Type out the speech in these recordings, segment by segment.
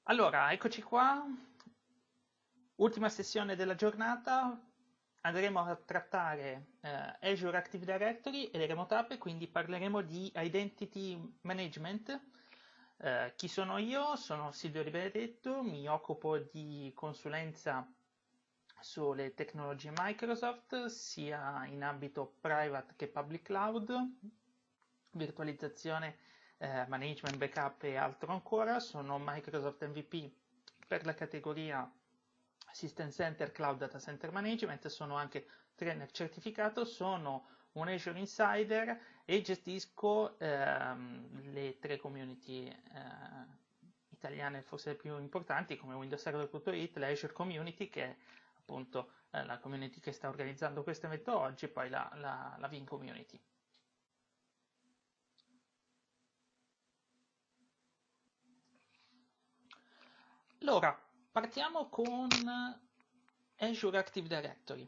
Allora, eccoci qua, ultima sessione della giornata, andremo a trattare Azure Active Directory e le remote app, quindi parleremo di Identity Management. Chi sono io? Sono Silvio Di Benedetto, mi occupo di consulenza sulle tecnologie Microsoft, sia in ambito private che public cloud, virtualizzazione, management, backup e altro ancora. Sono Microsoft MVP per la categoria System Center Cloud Data Center Management, sono anche trainer certificato, sono un Azure Insider e gestisco le tre community italiane forse più importanti come Windows Server.it, l'Azure Community che è appunto la community che sta organizzando questo evento oggi, e poi la Vim Community. Allora, partiamo con Azure Active Directory.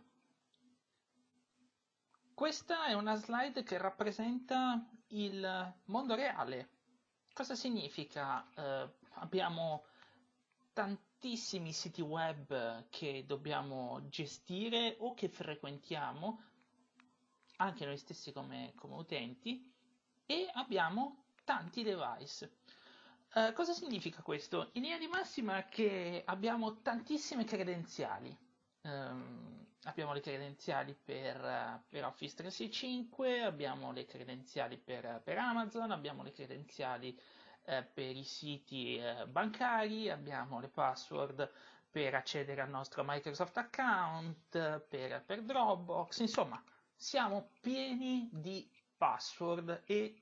Questa è una slide che rappresenta il mondo reale. Cosa significa? Abbiamo tantissimi siti web che dobbiamo gestire o che frequentiamo, anche noi stessi come utenti, e abbiamo tanti device. Cosa significa questo? In linea di massima che abbiamo tantissime credenziali. Abbiamo le credenziali per Office 365, abbiamo le credenziali per Amazon, abbiamo le credenziali per i siti bancari, abbiamo le password per accedere al nostro Microsoft account, per Dropbox, insomma, siamo pieni di password e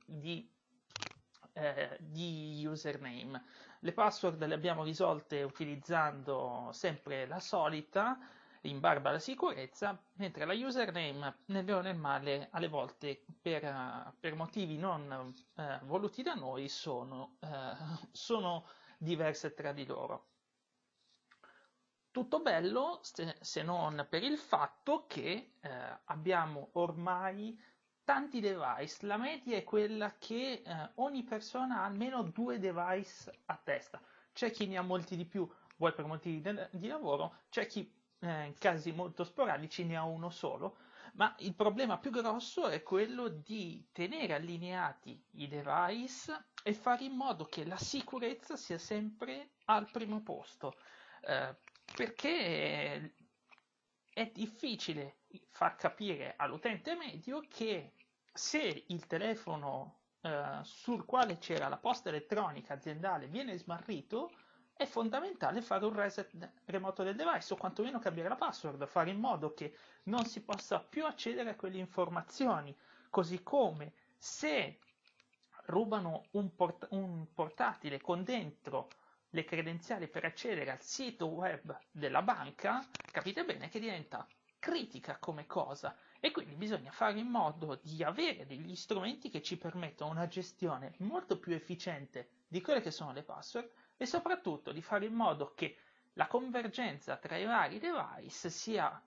di username. Le password le abbiamo risolte utilizzando sempre la solita, in barba alla sicurezza, mentre la username, nel bene o nel male, alle volte per motivi non voluti da noi, sono diverse tra di loro. Tutto bello se non per il fatto che abbiamo ormai tanti device. La media è quella che ogni persona ha almeno 2 device a testa. C'è chi ne ha molti di più, vuoi per motivi di lavoro, c'è chi in casi molto sporadici ne ha uno solo, ma il problema più grosso è quello di tenere allineati i device e fare in modo che la sicurezza sia sempre al primo posto. Eh, perché è difficile far capire all'utente medio che se il telefono sul quale c'era la posta elettronica aziendale viene smarrito, è fondamentale fare un reset remoto del device o quantomeno cambiare la password, fare in modo che non si possa più accedere a quelle informazioni, così come se rubano un portatile con dentro le credenziali per accedere al sito web della banca, capite bene che diventa critica come cosa e quindi bisogna fare in modo di avere degli strumenti che ci permettono una gestione molto più efficiente di quelle che sono le password e soprattutto di fare in modo che la convergenza tra i vari device sia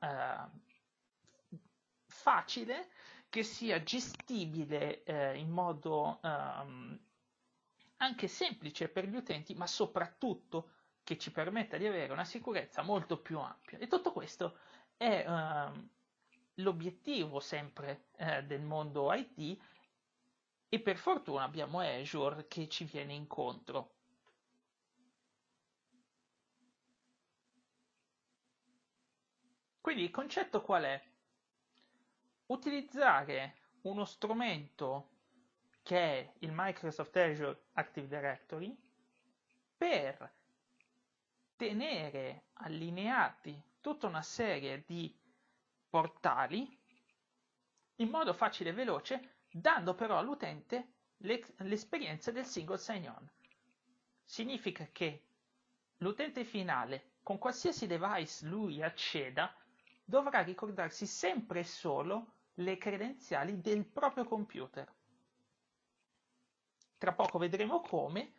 facile, che sia gestibile in modo anche semplice per gli utenti, ma soprattutto che ci permetta di avere una sicurezza molto più ampia. E tutto questo è l'obiettivo sempre del mondo IT e per fortuna abbiamo Azure che ci viene incontro. Quindi il concetto qual è? Utilizzare uno strumento che è il Microsoft Azure Active Directory per tenere allineati tutta una serie di portali in modo facile e veloce, dando però all'utente l'esperienza del single sign-on. Significa che l'utente finale, con qualsiasi device lui acceda, dovrà ricordarsi sempre e solo le credenziali del proprio computer. Tra poco vedremo come.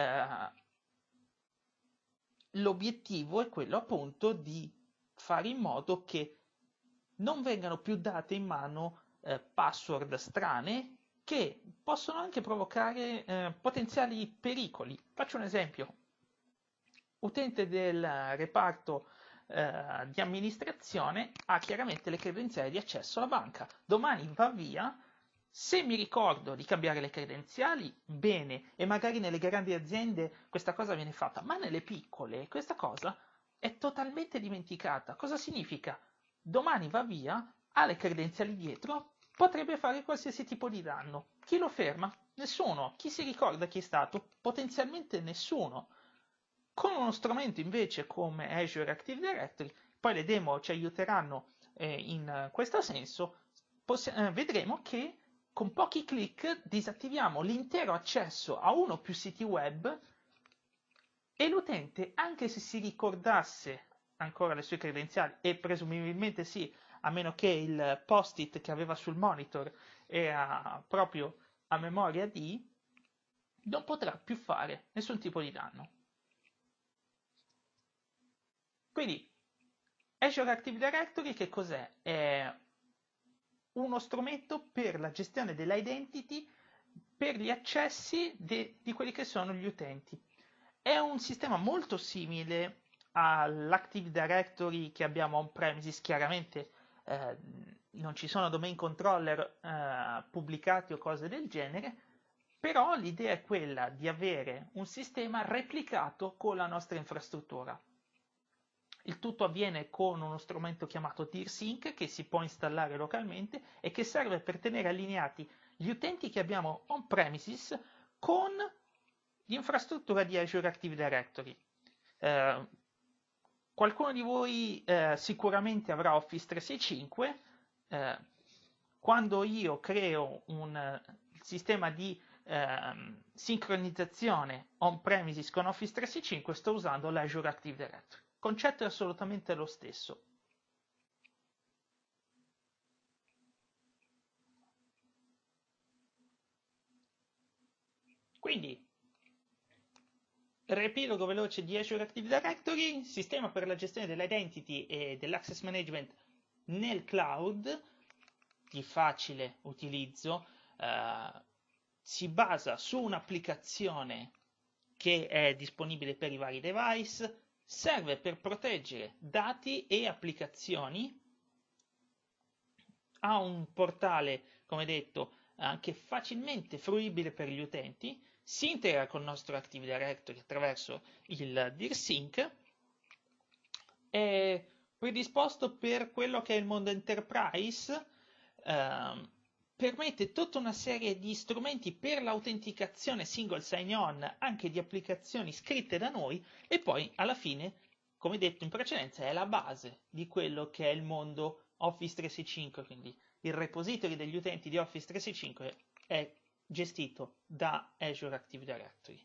L'obiettivo è quello appunto di fare in modo che non vengano più date in mano password strane che possono anche provocare potenziali pericoli. Faccio un esempio. utente del reparto di amministrazione ha chiaramente le credenziali di accesso alla banca. Domani va via, se mi ricordo di cambiare le credenziali, bene, e magari nelle grandi aziende questa cosa viene fatta, ma nelle piccole questa cosa è totalmente dimenticata. Cosa significa? Domani va via, ha le credenziali dietro, potrebbe fare qualsiasi tipo di danno. Chi lo ferma? Nessuno. Chi si ricorda chi è stato? Potenzialmente nessuno. Con uno strumento invece come Azure Active Directory, poi le demo ci aiuteranno in questo senso, vedremo che con pochi clic disattiviamo l'intero accesso a uno o più siti web e l'utente, anche se si ricordasse ancora le sue credenziali, e presumibilmente sì, a meno che il post-it che aveva sul monitor era proprio a memoria di, non potrà più fare nessun tipo di danno. Quindi Azure Active Directory che cos'è? È uno strumento per la gestione dell'identity per gli accessi di quelli che sono gli utenti. È un sistema molto simile all'Active Directory che abbiamo on-premises, chiaramente eh, non ci sono domain controller pubblicati o cose del genere, però l'idea è quella di avere un sistema replicato con la nostra infrastruttura. Il tutto avviene con uno strumento chiamato DirSync che si può installare localmente e che serve per tenere allineati gli utenti che abbiamo on-premises con l'infrastruttura di Azure Active Directory. Eh, Qualcuno di voi sicuramente avrà Office 365. eh, Quando io creo un sistema di sincronizzazione on-premises con Office 365 sto usando l'Azure Active Directory. Il concetto è assolutamente lo stesso. Quindi, riepilogo veloce di Azure Active Directory, sistema per la gestione dell'identity e dell'access management nel cloud, di facile utilizzo, eh, si basa su un'applicazione che è disponibile per i vari device, serve per proteggere dati e applicazioni, ha un portale, come detto, anche facilmente fruibile per gli utenti, si integra con il nostro Active Directory attraverso il DirSync, è predisposto per quello che è il mondo enterprise, ehm, permette tutta una serie di strumenti per l'autenticazione single sign-on anche di applicazioni scritte da noi e poi alla fine, come detto in precedenza, è la base di quello che è il mondo Office 365, quindi il repository degli utenti di Office 365 è gestito da Azure Active Directory.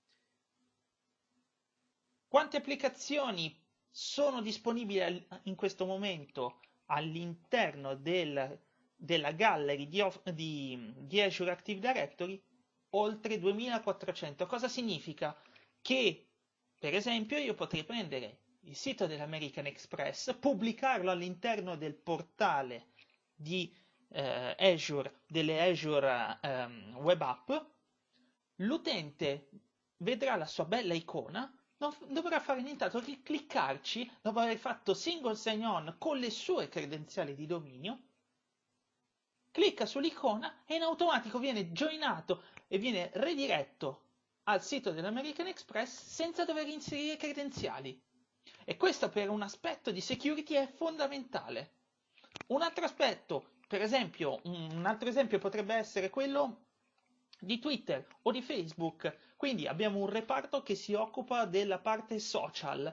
Quante applicazioni sono disponibili in questo momento all'interno della gallery di Azure Active Directory? Oltre 2400. Cosa significa? Che, per esempio, io potrei prendere il sito dell'American Express, pubblicarlo all'interno del portale di Azure, delle Azure Web App, l'utente vedrà la sua bella icona, non dovrà fare nient'altro che cliccarci dopo aver fatto single sign-on con le sue credenziali di dominio, clicca sull'icona e in automatico viene joinato e viene rediretto al sito dell'American Express senza dover inserire credenziali. E questo per un aspetto di security è fondamentale. Un altro aspetto, per esempio, un altro esempio potrebbe essere quello di Twitter o di Facebook. Quindi abbiamo un reparto che si occupa della parte social.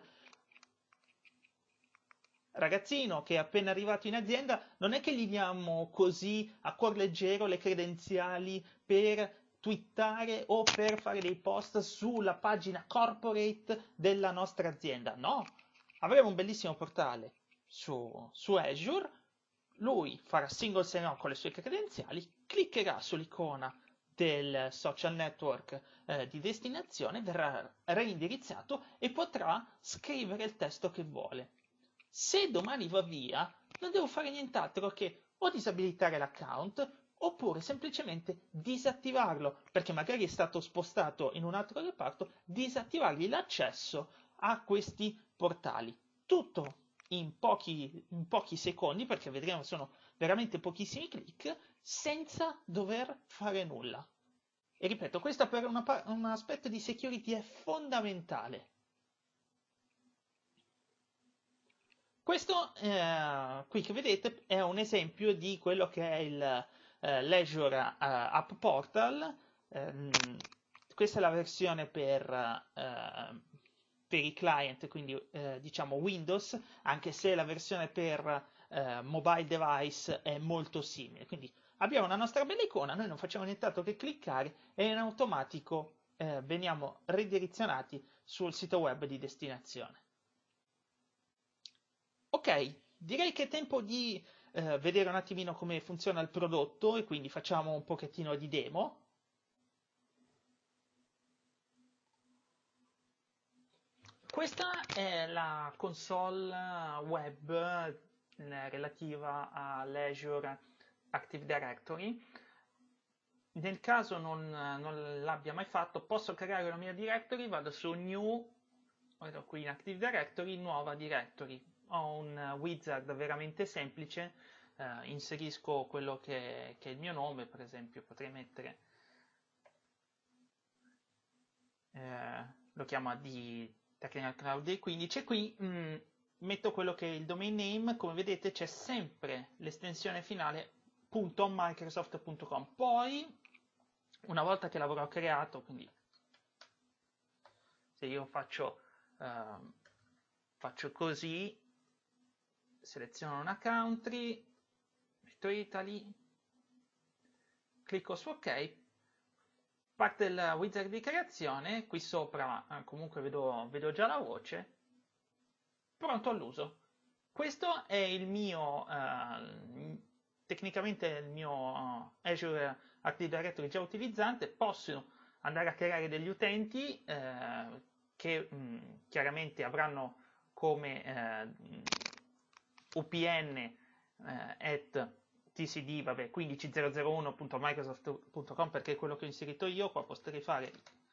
Ragazzino che è appena arrivato in azienda, non è che gli diamo così a cuor leggero le credenziali per twittare o per fare dei post sulla pagina corporate della nostra azienda. No, avremo un bellissimo portale su Azure, lui farà single sign-on con le sue credenziali, cliccherà sull'icona del social network di destinazione, verrà reindirizzato e potrà scrivere il testo che vuole. Se domani va via, non devo fare nient'altro che o disabilitare l'account oppure semplicemente disattivarlo, perché magari è stato spostato in un altro reparto, disattivargli l'accesso a questi portali. Tutto in pochi secondi, perché vedremo sono veramente pochissimi click, senza dover fare nulla. E ripeto, questo per un aspetto di security è fondamentale. Questo qui che vedete è un esempio di quello che è il Leisure App Portal. Ehm, Questa è la versione per i client, quindi diciamo Windows, anche se la versione per mobile device è molto simile. Quindi abbiamo la nostra bella icona, noi non facciamo nient'altro che cliccare e in automatico veniamo ridirezionati sul sito web di destinazione. Ok, direi che è tempo di vedere un attimino come funziona il prodotto e quindi facciamo un pochettino di demo. Questa è la console web relativa all'Azure Active Directory. Nel caso non l'abbia mai fatto, posso creare una mia directory, vado su New, vado qui in Active Directory, nuova directory. Ho un wizard veramente semplice, inserisco quello che è il mio nome, per esempio potrei mettere, lo chiamo AD Technical Cloud D15 e qui metto quello che è il domain name, come vedete c'è sempre l'estensione finale .microsoft.com. Poi, una volta che l'avrò creato, quindi se io faccio così, seleziono una country, metto Italy, clicco su OK, parte il wizard di creazione, qui sopra comunque vedo già la voce, pronto all'uso. Questo è il mio, tecnicamente il mio Azure Active Directory già utilizzante, posso andare a creare degli utenti che chiaramente avranno come UPN at tcd, vabbè, 15001.microsoft.com perché è quello che ho inserito io. Qua potrei fare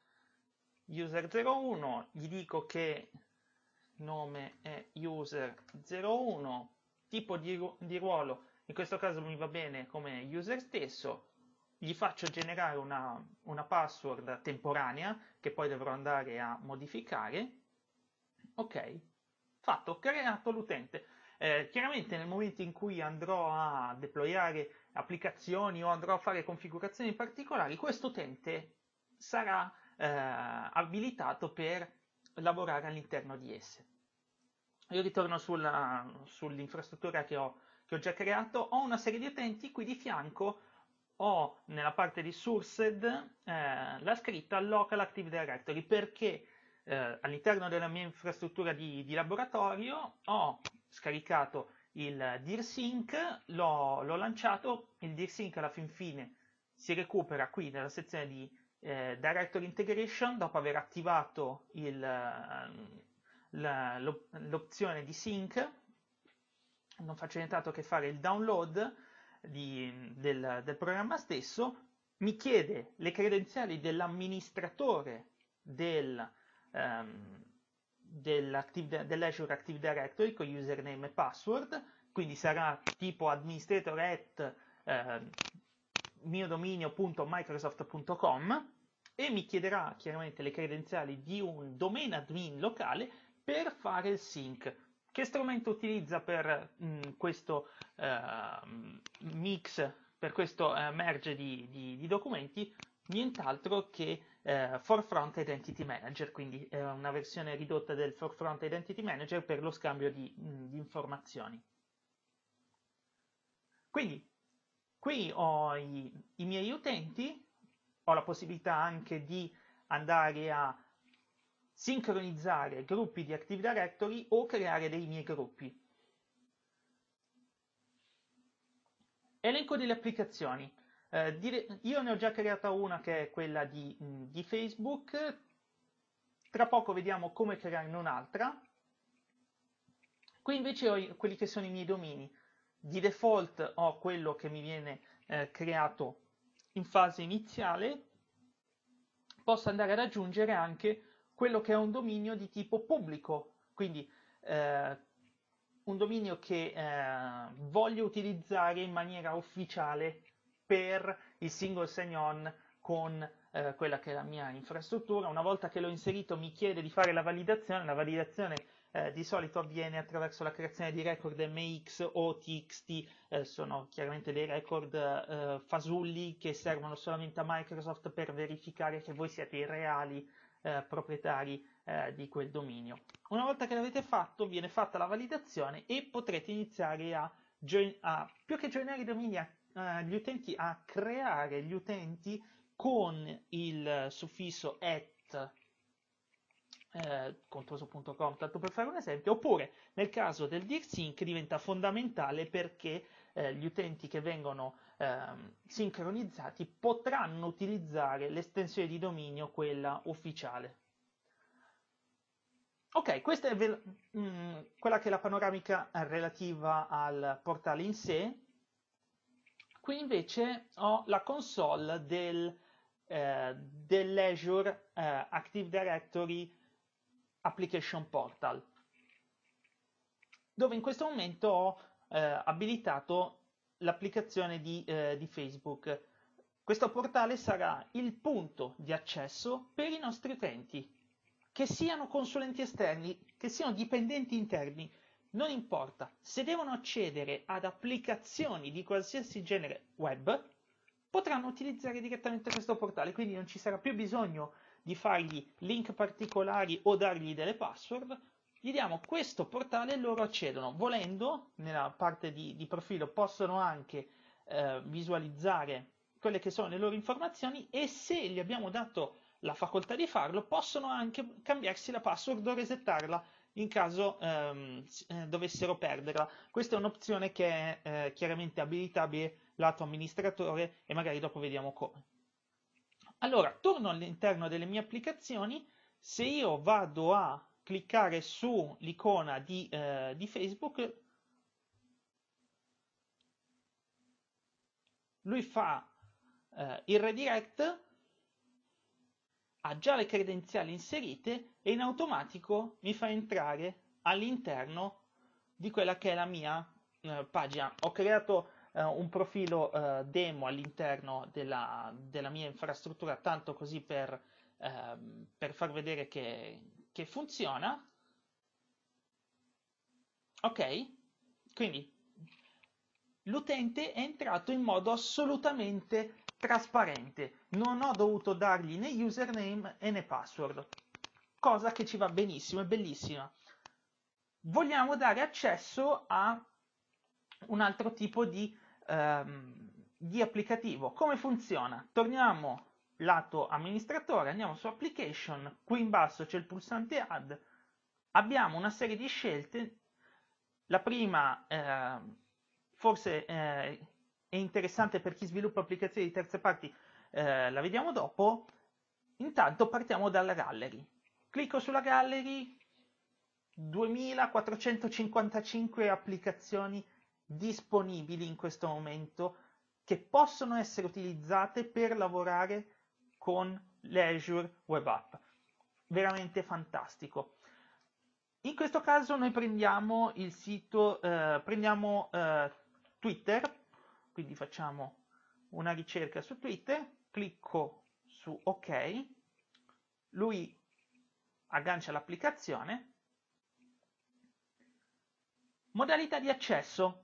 user01, gli dico che nome è user01, tipo di ruolo, in questo caso mi va bene come user stesso, gli faccio generare una password temporanea che poi dovrò andare a modificare. Ok, fatto, ho creato l'utente. Chiaramente nel momento in cui andrò a deployare applicazioni o andrò a fare configurazioni particolari, questo utente sarà abilitato per lavorare all'interno di esse. Io ritorno sull'infrastruttura che ho già creato, ho una serie di utenti, qui di fianco ho nella parte di Sourced la scritta Local Active Directory perché all'interno della mia infrastruttura di laboratorio ho scaricato il DIRSync, l'ho lanciato, il DIRSync alla fin fine si recupera qui nella sezione di Directory Integration dopo aver attivato l'opzione di sync. Non faccio nient'altro che fare il download del programma stesso, mi chiede le credenziali dell'amministratore dell'Azure Active Directory con username e password, quindi sarà tipo administrator at miodominio.microsoft.com e mi chiederà chiaramente le credenziali di un domain admin locale per fare il sync. Che strumento utilizza per questo mix, per questo merge di documenti? Nient'altro che Forefront Identity Manager, quindi è una versione ridotta del Forefront Identity Manager per lo scambio di informazioni. Quindi qui ho i miei utenti, ho la possibilità anche di andare a sincronizzare gruppi di Active Directory o creare dei miei gruppi. Elenco delle applicazioni. Io ne ho già creata una che è quella di Facebook, tra poco vediamo come crearne un'altra. Qui invece ho quelli che sono i miei domini. Di default ho quello che mi viene creato in fase iniziale, posso andare ad aggiungere anche quello che è un dominio di tipo pubblico, quindi un dominio che voglio utilizzare in maniera ufficiale per il single sign-on con quella che è la mia infrastruttura. Una volta che l'ho inserito mi chiede di fare la validazione di solito avviene attraverso la creazione di record MX o TXT, sono chiaramente dei record fasulli che servono solamente a Microsoft per verificare che voi siete i reali proprietari di quel dominio. Una volta che l'avete fatto, viene fatta la validazione e potrete iniziare più che joinare i domini, gli utenti, a creare gli utenti con il suffisso @ contoso.com, tanto per fare un esempio, oppure nel caso del DirSync diventa fondamentale perché gli utenti che vengono sincronizzati potranno utilizzare l'estensione di dominio, quella ufficiale. Ok, questa è quella che è la panoramica relativa al portale in sé. Qui invece ho la console dell'Azure Active Directory Application Portal, dove in questo momento ho abilitato l'applicazione di Facebook. Questo portale sarà il punto di accesso per i nostri utenti, che siano consulenti esterni, che siano dipendenti interni, non importa. Se devono accedere ad applicazioni di qualsiasi genere web, potranno utilizzare direttamente questo portale, quindi non ci sarà più bisogno di fargli link particolari o dargli delle password. Gli diamo questo portale e loro accedono. Volendo, nella parte di profilo, possono anche visualizzare quelle che sono le loro informazioni, e se gli abbiamo dato la facoltà di farlo, possono anche cambiarsi la password o resettarla in caso dovessero perderla. Questa è un'opzione che è chiaramente abilitabile lato amministratore e magari dopo vediamo come. Allora, torno all'interno delle mie applicazioni. Se io vado a cliccare sull'icona di Facebook, lui fa il redirect, ha già le credenziali inserite e in automatico mi fa entrare all'interno di quella che è la mia pagina. Ho creato un profilo demo all'interno della mia infrastruttura, tanto così per far vedere che funziona. Ok? Quindi l'utente è entrato in modo assolutamente trasparente, non ho dovuto dargli né username né password, cosa che ci va benissimo, è bellissima. Vogliamo dare accesso a un altro tipo di applicativo. Come funziona? Torniamo lato amministratore, andiamo su application, qui in basso c'è il pulsante add, abbiamo una serie di scelte. La prima forse è interessante per chi sviluppa applicazioni di terze parti, la vediamo dopo. Intanto partiamo dalla gallery. Clicco sulla gallery, 2455 applicazioni disponibili in questo momento che possono essere utilizzate per lavorare con l'Azure Web App. Veramente fantastico. In questo caso noi prendiamo il sito, prendiamo Twitter, quindi facciamo una ricerca su Twitter, clicco su OK, lui aggancia l'applicazione. Modalità di accesso.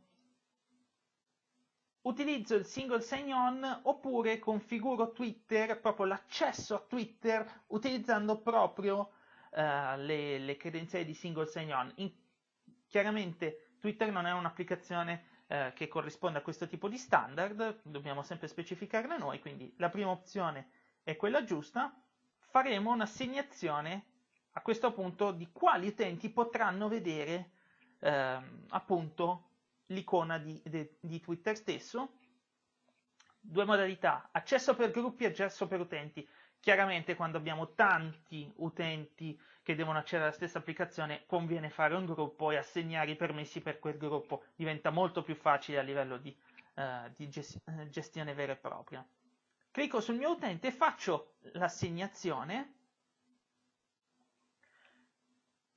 Utilizzo il single sign-on oppure configuro Twitter, proprio l'accesso a Twitter, utilizzando proprio le credenziali di single sign-on. Chiaramente Twitter non è un'applicazione che corrisponde a questo tipo di standard, dobbiamo sempre specificarle noi, quindi la prima opzione è quella giusta. Faremo un'assegnazione a questo punto di quali utenti potranno vedere appunto l'icona di Twitter stesso. Due modalità: accesso per gruppi e accesso per utenti. Chiaramente quando abbiamo tanti utenti che devono accedere alla stessa applicazione conviene fare un gruppo e assegnare i permessi per quel gruppo, diventa molto più facile a livello di gestione vera e propria. Clicco sul mio utente e faccio l'assegnazione.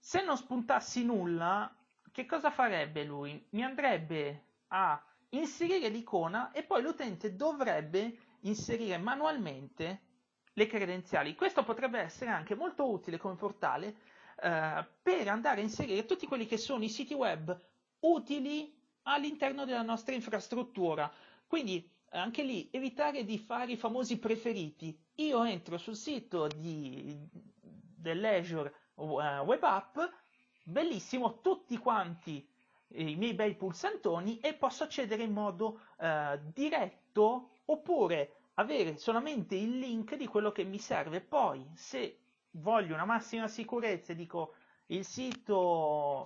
Se non spuntassi nulla, che cosa farebbe lui? Mi andrebbe a inserire l'icona e poi l'utente dovrebbe inserire manualmente le credenziali. Questo potrebbe essere anche molto utile come portale per andare a inserire tutti quelli che sono i siti web utili all'interno della nostra infrastruttura. Quindi anche lì evitare di fare i famosi preferiti. Io entro sul sito dell'Azure Web App, bellissimo, tutti quanti i miei bei pulsantoni e posso accedere in modo diretto oppure avere solamente il link di quello che mi serve. Poi, se voglio una massima sicurezza, dico il sito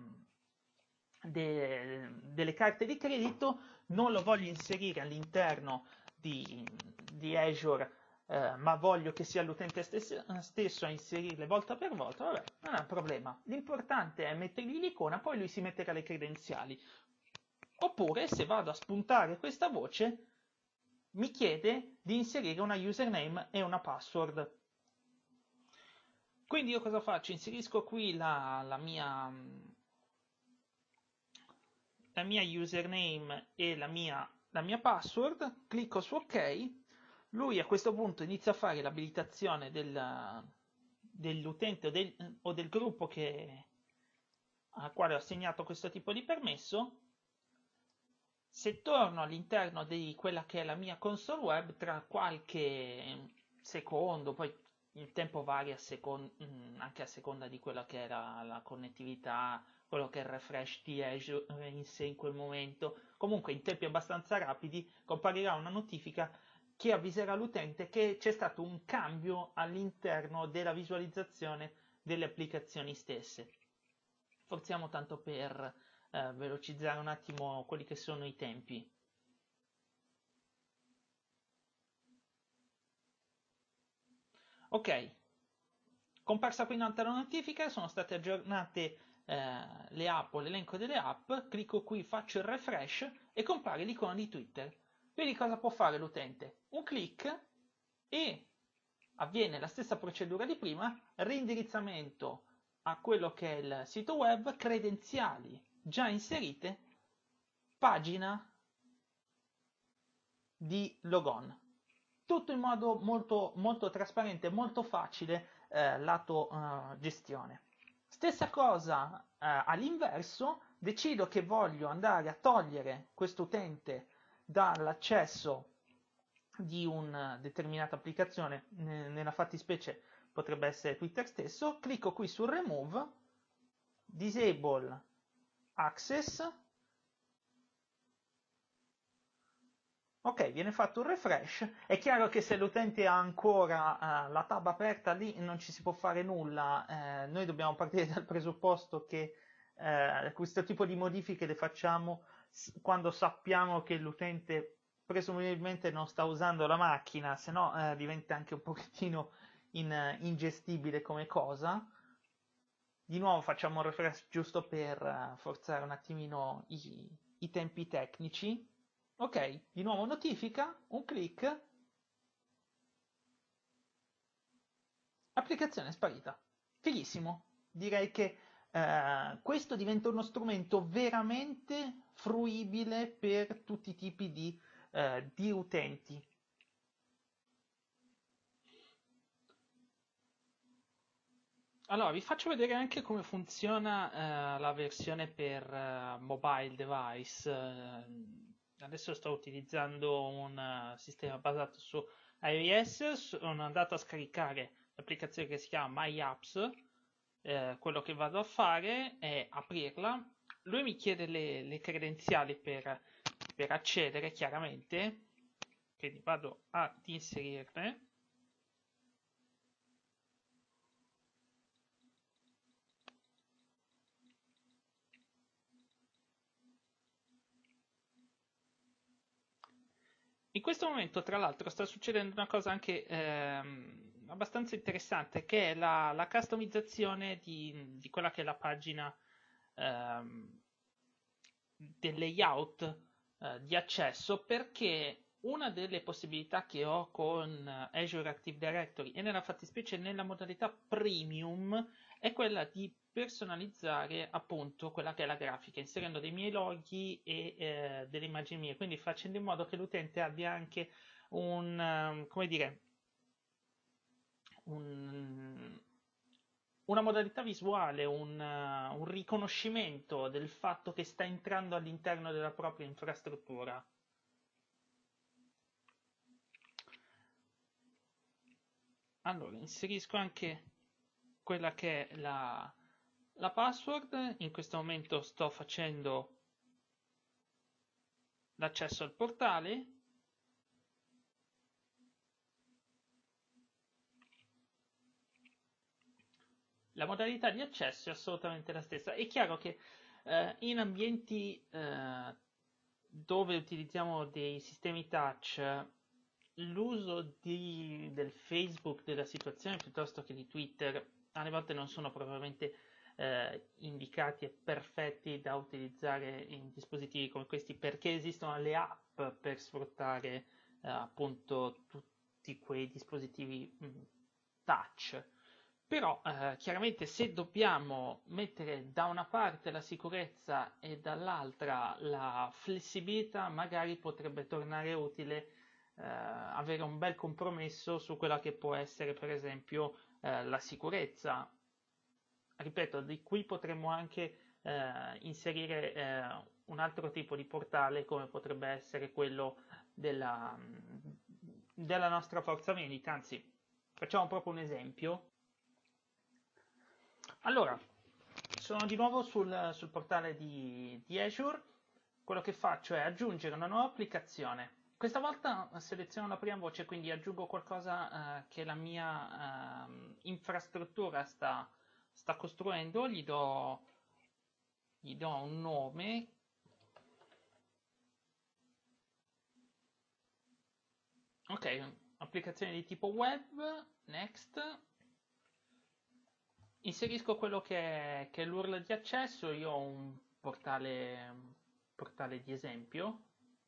delle carte di credito, non lo voglio inserire all'interno di Azure, ma voglio che sia l'utente stesso a inserirle volta per volta, vabbè, non è un problema. L'importante è mettergli l'icona, poi lui si metterà le credenziali. Oppure, se vado a spuntare questa voce, mi chiede di inserire una username e una password. Quindi io cosa faccio? Inserisco qui la mia username e la mia password, clicco su OK, lui a questo punto inizia a fare l'abilitazione dell'utente o del gruppo al quale ho assegnato questo tipo di permesso. Se torno all'interno di quella che è la mia console web, tra qualche secondo, poi il tempo varia anche a seconda di quella che era la connettività, quello che è il refresh di Azure in sé in quel momento, comunque in tempi abbastanza rapidi comparirà una notifica che avviserà l'utente che c'è stato un cambio all'interno della visualizzazione delle applicazioni stesse. Forziamo tanto per velocizzare un attimo quelli che sono i tempi. Ok, comparsa qui un'altra notifica, sono state aggiornate le app o l'elenco delle app, clicco qui, faccio il refresh e compare l'icona di Twitter. Quindi cosa può fare l'utente? Un clic e avviene la stessa procedura di prima, reindirizzamento a quello che è il sito web, credenziali già inserite, pagina di logon. Tutto in modo molto, molto trasparente, molto facile lato gestione. Stessa cosa all'inverso, decido che voglio andare a togliere questo utente dall'accesso di una determinata applicazione, nella fattispecie potrebbe essere Twitter stesso, clicco qui su Remove, Disable Access. Ok, viene fatto un refresh. È chiaro che se l'utente ha ancora la tab aperta lì non ci si può fare nulla. Noi dobbiamo partire dal presupposto che questo tipo di modifiche le facciamo quando sappiamo che l'utente presumibilmente non sta usando la macchina, se no diventa anche un pochettino ingestibile come cosa. Di nuovo facciamo un refresh giusto per forzare un attimino i tempi tecnici. Ok, di nuovo notifica, un clic, applicazione sparita. Fighissimo. Direi che questo diventa uno strumento veramente fruibile per tutti i tipi di utenti. Allora, vi faccio vedere anche come funziona la versione per mobile device. Adesso sto utilizzando un sistema basato su iOS, sono andato a scaricare l'applicazione che si chiama My Apps. Quello che vado a fare è aprirla. Lui mi chiede le credenziali per accedere, chiaramente. Quindi vado ad inserirle. In questo momento, tra l'altro, sta succedendo una cosa anche abbastanza interessante, che è la customizzazione di quella che è la pagina ehm, del layout di accesso, perché una delle possibilità che ho con Azure Active Directory e nella fattispecie nella modalità premium è quella di personalizzare appunto quella che è la grafica, inserendo dei miei loghi e delle immagini mie, quindi facendo in modo che l'utente abbia anche come dire, un- una modalità visuale, un riconoscimento del fatto che sta entrando all'interno della propria infrastruttura. Allora, inserisco anche quella che è la password. In questo momento sto facendo l'accesso al portale. La modalità di accesso è assolutamente la stessa. È chiaro che in ambienti dove utilizziamo dei sistemi touch, l'uso del Facebook della situazione piuttosto che di Twitter alle volte non sono propriamente indicati e perfetti da utilizzare in dispositivi come questi, perché esistono le app per sfruttare appunto tutti quei dispositivi touch. Però chiaramente se dobbiamo mettere da una parte la sicurezza e dall'altra la flessibilità, magari potrebbe tornare utile avere un bel compromesso su quella che può essere per esempio la sicurezza. Ripeto, di qui potremmo anche inserire un altro tipo di portale come potrebbe essere quello della nostra forza medica, anzi facciamo proprio un esempio. Allora, sono di nuovo sul portale di Azure. Quello che faccio è aggiungere una nuova applicazione. Questa volta seleziono la prima voce, quindi aggiungo qualcosa che la mia infrastruttura sta costruendo, gli do un nome. Ok, applicazione di tipo web, next. Inserisco quello che è l'URL di accesso, io ho un portale di esempio.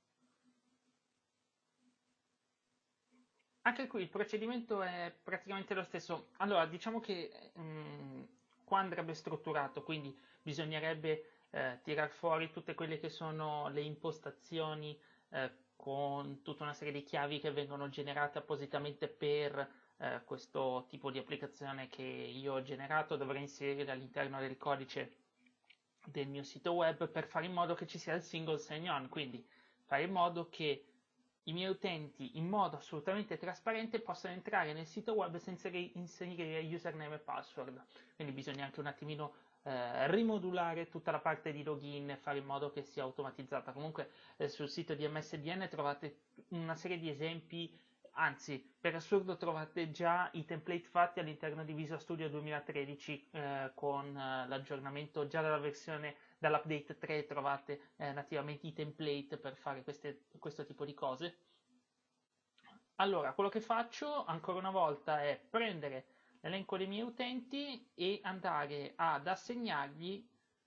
Anche qui il procedimento è praticamente lo stesso. Allora, diciamo che qua andrebbe strutturato, quindi bisognerebbe tirar fuori tutte quelle che sono le impostazioni con tutta una serie di chiavi che vengono generate appositamente per questo tipo di applicazione che io ho generato. Dovrei inserire all'interno del codice del mio sito web per fare in modo che ci sia il single sign-on, quindi fare in modo che i miei utenti in modo assolutamente trasparente possano entrare nel sito web senza inserire username e password. Quindi bisogna anche un attimino rimodulare tutta la parte di login e fare in modo che sia automatizzata. Comunque sul sito di MSDN trovate una serie di esempi, anzi per assurdo trovate già i template fatti all'interno di Visual Studio 2013 con l'aggiornamento già dall'update 3 trovate nativamente i template per fare questo tipo di cose. Allora, quello che faccio ancora una volta è prendere l'elenco dei miei utenti e andare ad assegnargli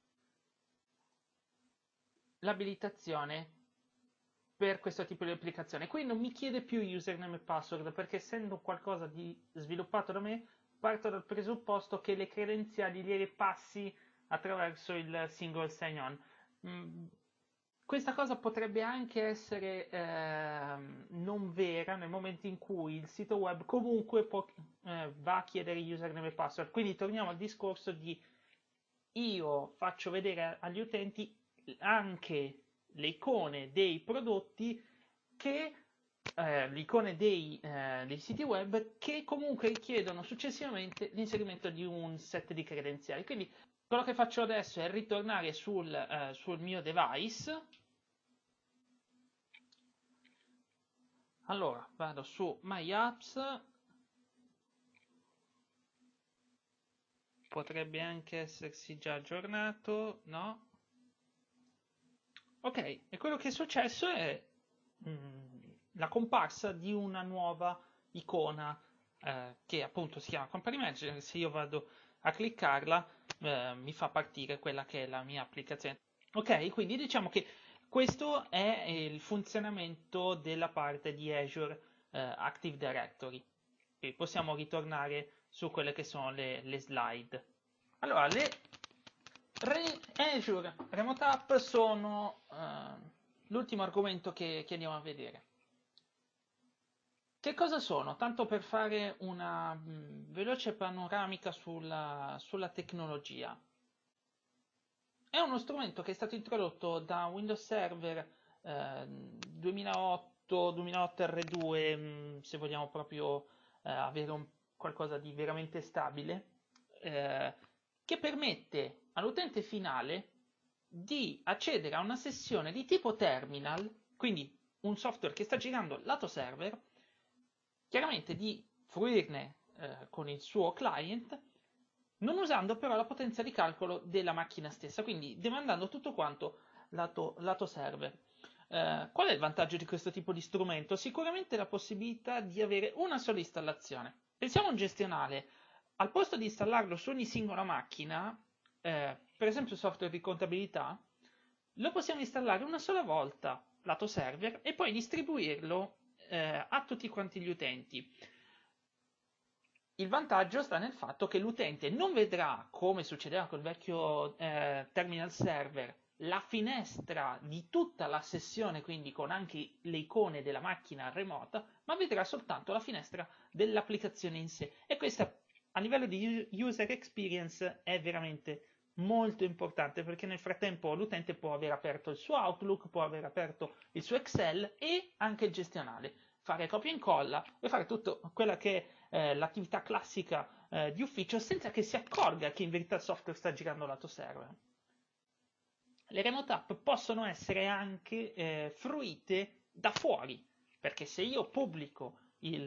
l'abilitazione per questo tipo di applicazione. Qui non mi chiede più username e password perché essendo qualcosa di sviluppato da me, parto dal presupposto che le credenziali gliele passi attraverso il single sign-on. Mm, Questa cosa potrebbe anche essere non vera nel momento in cui il sito web comunque va a chiedere username e password. Quindi torniamo al discorso di io faccio vedere agli utenti anche le icone dei prodotti che le icone dei siti web che comunque richiedono successivamente l'inserimento di un set di credenziali. Quindi quello che faccio adesso è ritornare sul mio device. Allora, vado su My Apps, potrebbe anche essersi già aggiornato, no? Ok, e quello che è successo è la comparsa di una nuova icona che appunto si chiama Company Manager. Se io vado a cliccarla, mi fa partire quella che è la mia applicazione. Ok, quindi diciamo che questo è il funzionamento della parte di Azure Active Directory. E possiamo ritornare su quelle che sono le slide. Allora, le Azure Remote App sono l'ultimo argomento che andiamo a vedere. Che cosa sono? Tanto per fare una veloce panoramica sulla tecnologia. È uno strumento che è stato introdotto da Windows Server 2008 R2, se vogliamo proprio avere qualcosa di veramente stabile, che permette all'utente finale di accedere a una sessione di tipo terminal, quindi un software che sta girando lato server, chiaramente di fruirne con il suo client, non usando però la potenza di calcolo della macchina stessa, quindi demandando tutto quanto lato server. Qual è il vantaggio di questo tipo di strumento? Sicuramente la possibilità di avere una sola installazione. Pensiamo a un gestionale, al posto di installarlo su ogni singola macchina, per esempio il software di contabilità, lo possiamo installare una sola volta lato server e poi distribuirlo a tutti quanti gli utenti. Il vantaggio sta nel fatto che l'utente non vedrà, come succedeva col vecchio terminal server, la finestra di tutta la sessione, quindi con anche le icone della macchina remota, ma vedrà soltanto la finestra dell'applicazione in sé. E questa a livello di user experience è veramente molto importante, perché nel frattempo l'utente può aver aperto il suo Outlook, può aver aperto il suo Excel e anche il gestionale, fare copia e incolla e fare tutto quella che è l'attività classica di ufficio senza che si accorga che in verità il software sta girando lato server. Le remote app possono essere anche fruite da fuori, perché se io pubblico il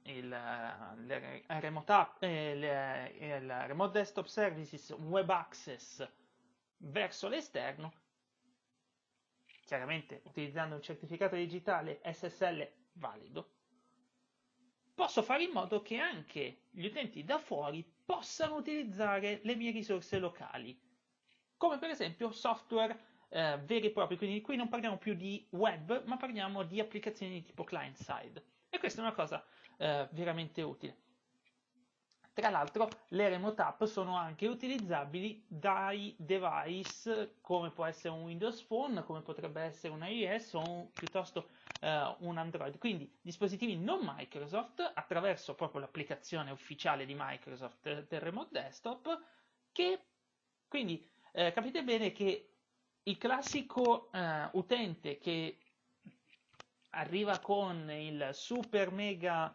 remote app, il remote desktop services web access verso l'esterno, chiaramente utilizzando un certificato digitale SSL valido, posso fare in modo che anche gli utenti da fuori possano utilizzare le mie risorse locali, come per esempio software veri e propri, quindi qui non parliamo più di web, ma parliamo di applicazioni di tipo client-side. E questa è una cosa veramente utile. Tra l'altro le remote app sono anche utilizzabili dai device come può essere un Windows Phone, come potrebbe essere un iOS o piuttosto un Android. Quindi dispositivi non Microsoft attraverso proprio l'applicazione ufficiale di Microsoft del Remote Desktop, che quindi capite bene che il classico utente che arriva con il super mega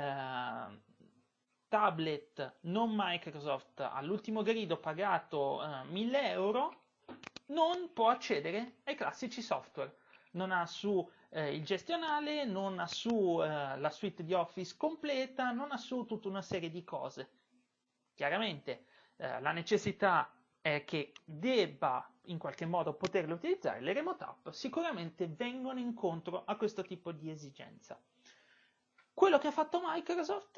tablet non Microsoft all'ultimo grido pagato 1000 euro non può accedere ai classici software. Non ha su il gestionale, non ha su la suite di Office completa, non ha su tutta una serie di cose. Chiaramente la necessità è che debba in qualche modo poterle utilizzare, le remote app sicuramente vengono incontro a questo tipo di esigenza. Quello che ha fatto Microsoft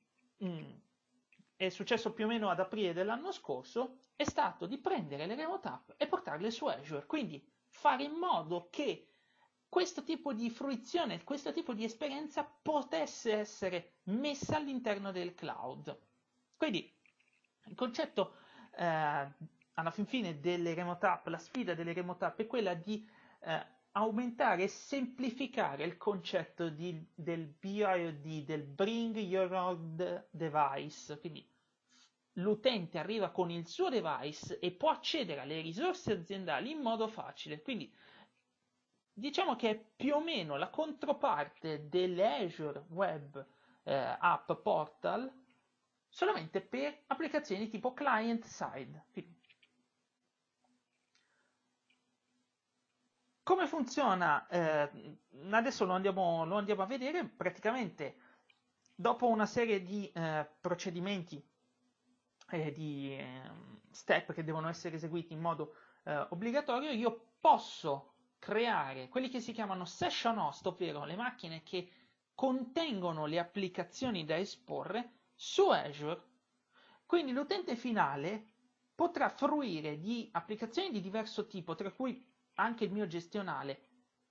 è successo più o meno ad aprile dell'anno scorso, è stato di prendere le remote app e portarle su Azure, quindi fare in modo che questo tipo di fruizione, questo tipo di esperienza potesse essere messa all'interno del cloud. Quindi il concetto alla fin fine delle remote app, la sfida delle remote app è quella di aumentare e semplificare il concetto del BYOD, del Bring Your Own Device. Quindi l'utente arriva con il suo device e può accedere alle risorse aziendali in modo facile. Quindi diciamo che è più o meno la controparte delle Azure Web App Portal, solamente per applicazioni tipo client side. Come funziona? Adesso lo andiamo a vedere. Praticamente, dopo una serie di procedimenti e di step che devono essere eseguiti in modo obbligatorio, io posso creare quelli che si chiamano session host, ovvero le macchine che contengono le applicazioni da esporre su Azure. Quindi l'utente finale potrà fruire di applicazioni di diverso tipo, tra cui anche il mio gestionale,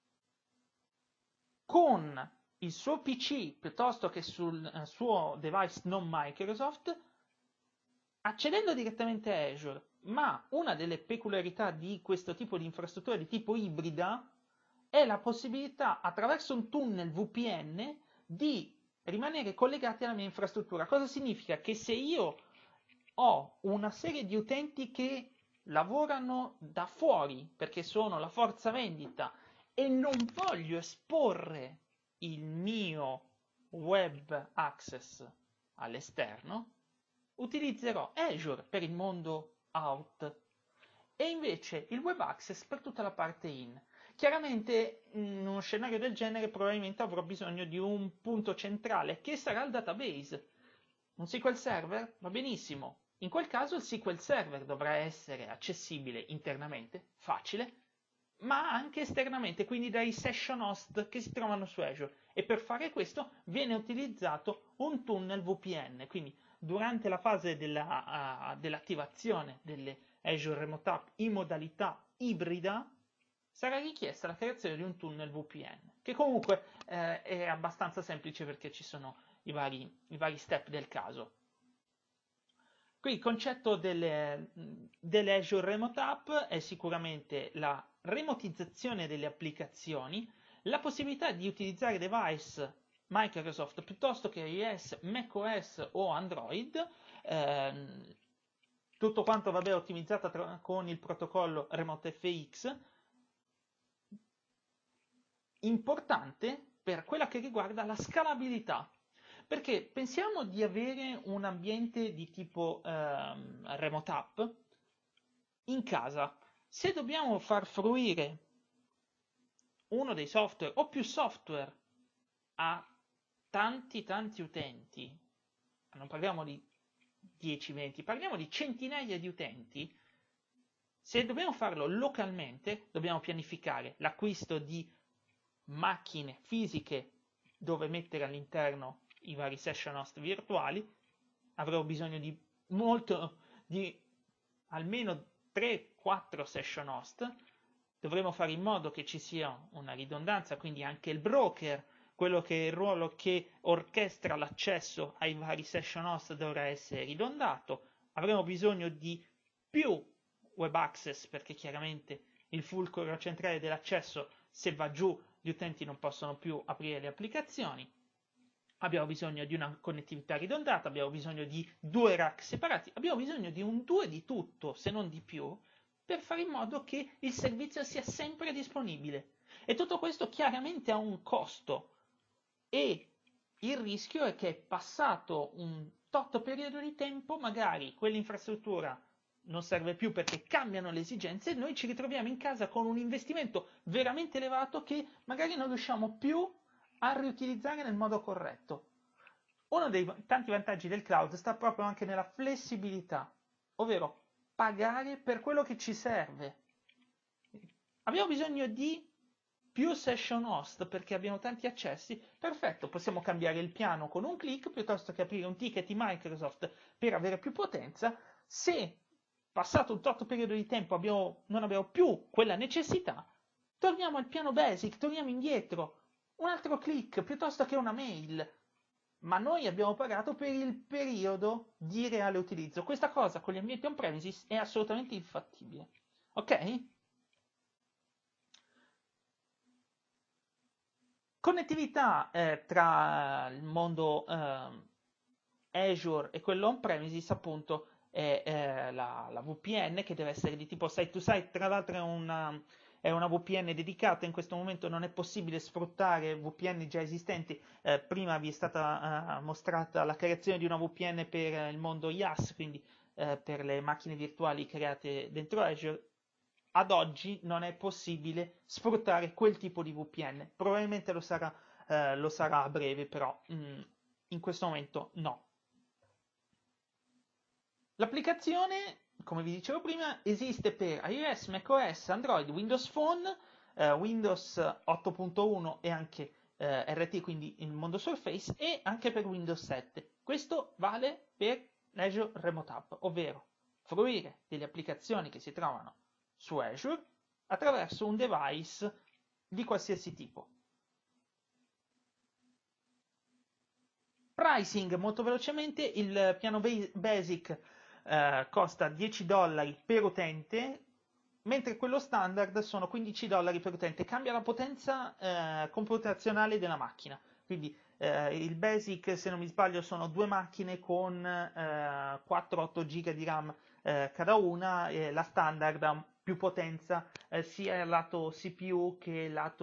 con il suo PC piuttosto che sul suo device non Microsoft, accedendo direttamente a Azure, ma una delle peculiarità di questo tipo di infrastruttura di tipo ibrida è la possibilità, attraverso un tunnel VPN, di rimanere collegati alla mia infrastruttura. Cosa significa? Che se io ho una serie di utenti che lavorano da fuori, perché sono la forza vendita, e non voglio esporre il mio web access all'esterno, utilizzerò Azure per il mondo out e invece il web access per tutta la parte in. Chiaramente in uno scenario del genere probabilmente avrò bisogno di un punto centrale che sarà il database. Un SQL Server? Va benissimo. In quel caso il SQL Server dovrà essere accessibile internamente, facile, ma anche esternamente, quindi dai session host che si trovano su Azure. E per fare questo viene utilizzato un tunnel VPN, quindi durante la fase dell'attivazione delle Azure Remote App in modalità ibrida sarà richiesta la creazione di un tunnel VPN, che comunque è abbastanza semplice perché ci sono i vari step del caso. Qui il concetto delle Azure Remote App è sicuramente la remotizzazione delle applicazioni, la possibilità di utilizzare device Microsoft piuttosto che iOS, macOS o Android, ehm, tutto quanto vabbè ottimizzato con il protocollo RemoteFX, importante per quella che riguarda la scalabilità. Perché pensiamo di avere un ambiente di tipo remote app in casa. Se dobbiamo far fruire uno dei software o più software a tanti utenti, non parliamo di 10-20, parliamo di centinaia di utenti, se dobbiamo farlo localmente, dobbiamo pianificare l'acquisto di macchine fisiche dove mettere all'interno i vari session host virtuali, avremo bisogno di almeno 3-4 session host, dovremo fare in modo che ci sia una ridondanza, quindi anche il broker, quello che è il ruolo che orchestra l'accesso ai vari session host dovrà essere ridondato, avremo bisogno di più web access perché chiaramente il fulcro centrale dell'accesso, se va giù, gli utenti non possono più aprire le applicazioni. Abbiamo bisogno di una connettività ridondata, abbiamo bisogno di 2 rack separati, abbiamo bisogno di un 2 di tutto, se non di più, per fare in modo che il servizio sia sempre disponibile. E tutto questo chiaramente ha un costo e il rischio è che passato un tot periodo di tempo, magari quell'infrastruttura non serve più perché cambiano le esigenze e noi ci ritroviamo in casa con un investimento veramente elevato che magari non riusciamo più a riutilizzare nel modo corretto. Uno dei tanti vantaggi del cloud sta proprio anche nella flessibilità, ovvero pagare per quello che ci serve. Abbiamo bisogno di più session host perché abbiamo tanti accessi, perfetto, possiamo cambiare il piano con un click piuttosto che aprire un ticket di Microsoft per avere più potenza. Se passato un tot periodo di tempo non abbiamo più quella necessità, torniamo al piano basic, torniamo indietro, un altro click piuttosto che una mail, ma noi abbiamo pagato per il periodo di reale utilizzo. Questa cosa con gli ambienti on-premises è assolutamente infattibile. Ok? Connettività tra il mondo Azure e quello on-premises appunto è la VPN che deve essere di tipo site-to-site, tra l'altro è una VPN dedicata, in questo momento non è possibile sfruttare VPN già esistenti, prima vi è stata mostrata la creazione di una VPN per il mondo IaaS, quindi per le macchine virtuali create dentro Azure. Ad oggi non è possibile sfruttare quel tipo di VPN, probabilmente lo sarà a breve, però in questo momento no. L'applicazione, come vi dicevo prima, esiste per iOS, macOS, Android, Windows Phone, Windows 8.1 e anche RT, quindi il mondo Surface, e anche per Windows 7. Questo vale per Azure Remote App, ovvero fruire delle applicazioni che si trovano su Azure attraverso un device di qualsiasi tipo. Pricing molto velocemente, il piano basic costa $10 per utente, mentre quello standard sono $15 per utente. Cambia la potenza computazionale della macchina. Quindi il basic, se non mi sbaglio, sono due macchine con 4-8 giga di RAM cada una, e la standard ha più potenza sia lato CPU che